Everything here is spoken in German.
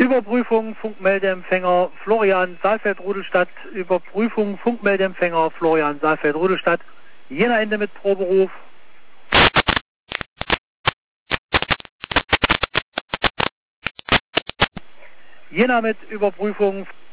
Überprüfung Funkmeldeempfänger Florian Saalfeld-Rudolstadt. Überprüfung Funkmeldeempfänger Florian Saalfeld-Rudolstadt. Jena Ende mit Proberuf. Jena mit Überprüfung